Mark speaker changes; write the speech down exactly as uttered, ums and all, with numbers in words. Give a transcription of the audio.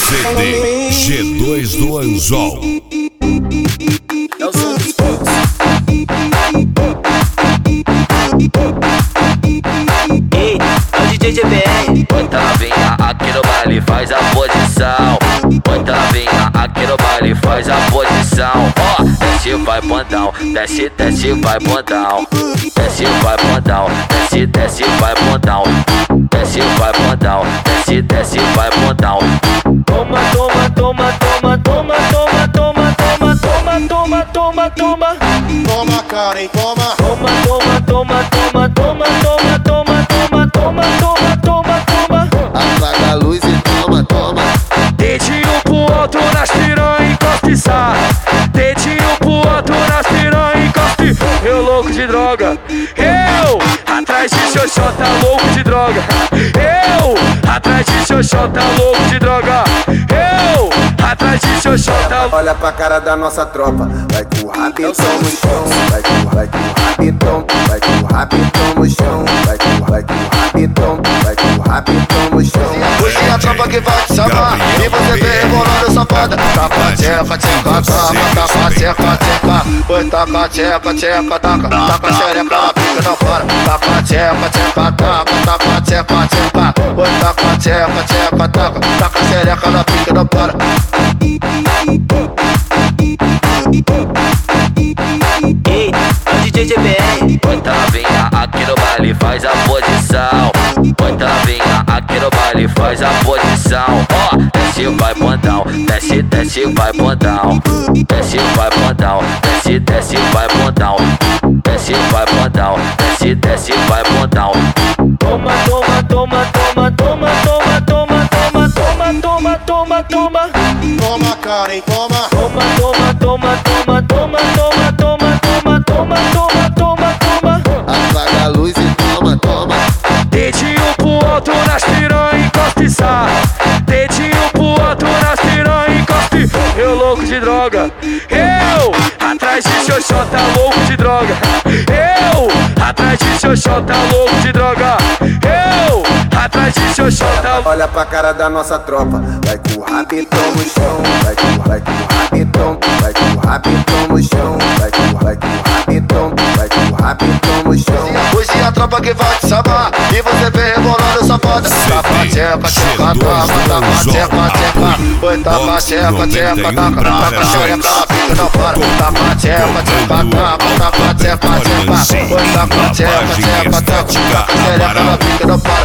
Speaker 1: C D G dois do Anzol.
Speaker 2: É o som dos poucos. Ei, é o D J G B R.
Speaker 3: Bota novinha aqui no baile, faz a posição. Bota novinha aqui no baile, faz a posição. Ó, desce, vai bondão, desce, desce, vai bondão. Desce, vai bondão, desce, desce, vai bondão. Desce, vai bondão, desce, desce, vai bondão.
Speaker 2: Toma, toma, toma, toma, toma, toma, toma, toma, toma, toma, toma, toma.
Speaker 4: Toma, cara, hein, toma.
Speaker 2: Toma, toma, toma, toma, toma, toma, toma, toma, toma, toma, toma, toma.
Speaker 4: Apaga a luz e toma, toma.
Speaker 2: Dedinho pro alto nas piranha, encosta e sai. Dedinho pro alto nas piranha, encosta e... Eu louco de droga. Eu, atrás de xoxota, louco de droga. Eu, atrás de xoxota, louco de droga. Eu, atrás de xoxota.
Speaker 4: Olha pra cara da nossa tropa. Vai com o rabitão no chão. Vai com, vai com o rabitão. Vai com o rabitão no chão. Vai com, vai com o rabitão. Vai com o rabitão no chão.
Speaker 5: Hoje é a tropa que vai te chamar e você vem rebolando safada. Taca, tcheca, tcheca, taca, taca, tcheca, tcheca. Oi, taca, tcheca, tcheca, taca. Taca, xereca, ela fica não para. Taca, tcheca, tcheca, taca. Taca, tcheca, tcheca. Oi, taca, tcheca, tcheca, taca. Taca, xereca, ela fica não para.
Speaker 2: Ei, é o D J G B R.
Speaker 3: Bota novinha aqui no baile, faz a posição. Bota novinha aqui no baile, faz a posição. Ó, desce, vai bondão, desce, desce, vai bondão. Desce, vai bondão, desce, desce, vai bondão. Desce, vai bondão, desce, desce, vai bondão.
Speaker 2: Toma, toma, toma, toma, toma, toma, toma, toma, toma, toma, toma, toma.
Speaker 4: Toma, cara, hein, toma.
Speaker 2: Toma, toma, toma, toma, toma, toma, toma, toma, toma, toma, toma, toma.
Speaker 4: Apaga a luz e toma, toma.
Speaker 2: Dedinho pro alto nas piranha, encosta e sai. Dedinho pro alto nas piranha, encosta e... Eu louco de droga. Eu, atrás de xoxota, louco de droga. Eu, atrás de xoxota, louco de droga. Eu, atrás de xoxota.
Speaker 4: Olha pra cara da nossa tropa. Vai com o rabitão no chão. Vai com, vai com o rabitão. Vai com o rabitão no chão. Vai com, vai com o rabitão. Vai com o rabitão no chão.
Speaker 5: Hoje é a tropa que vai te chamar e você vem rebolando safada. Taca, tcheca, tcheca, taca. Taca, tcheca, tcheca. Oi, taca, tcheca, tcheca, taca. Taca, xereca, ela fica não para. Taca, tcheca, tcheca, taca. Taca, tcheca, tcheca. Oi, taca, tcheca, tcheca, taca. Taca, xereca, ela fica não para.